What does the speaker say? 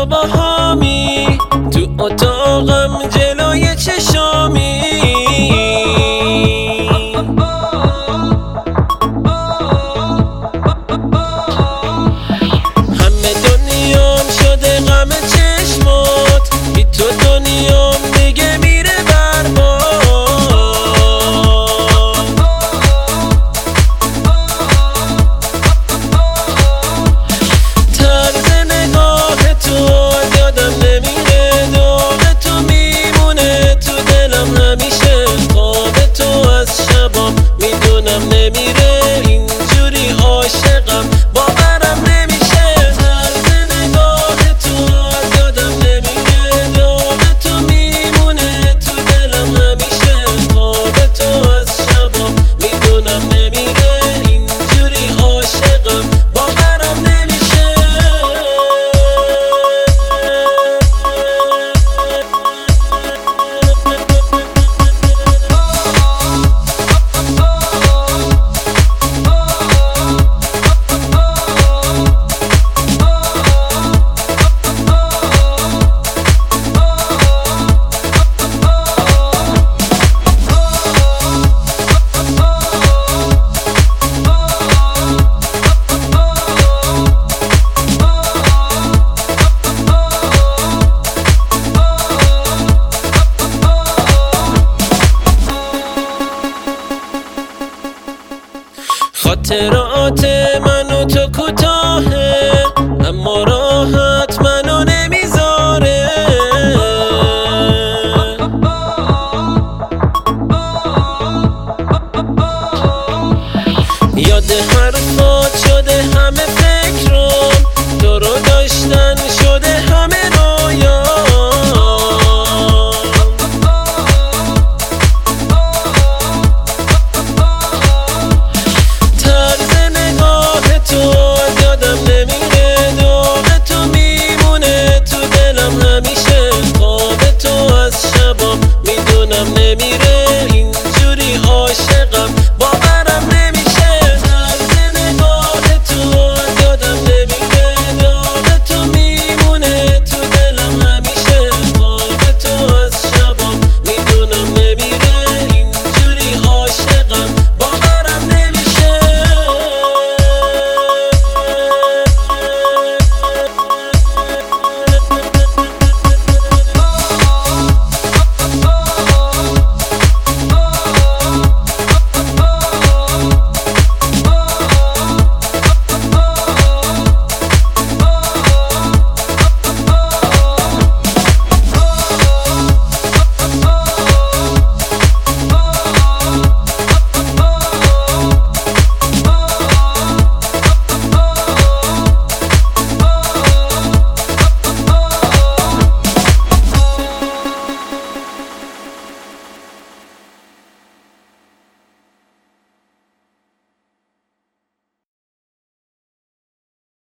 تو با هامی، تو اتاقم جلوی چشامی. همه دنیام شده غم چشمات، بی تو دنیام دیگه میره برباد. طرز نگاه تو یادم نمیره، داغ تو میمونه تو دلم همیشه. خواب تو از شبام میدونم نمیره، اینجوری عاشقم باورم نمیشه. طرز نگاه تو یادم نمیره، داغ تو میمونه تو دلم همیشه. خواب تو از شبام میدونم نمیره، اینجوری عاشقم باورم نمیشه. خاطرات من و تو کوتاهه، اما راحت منو نمیذاره. یاد حرفات شده همه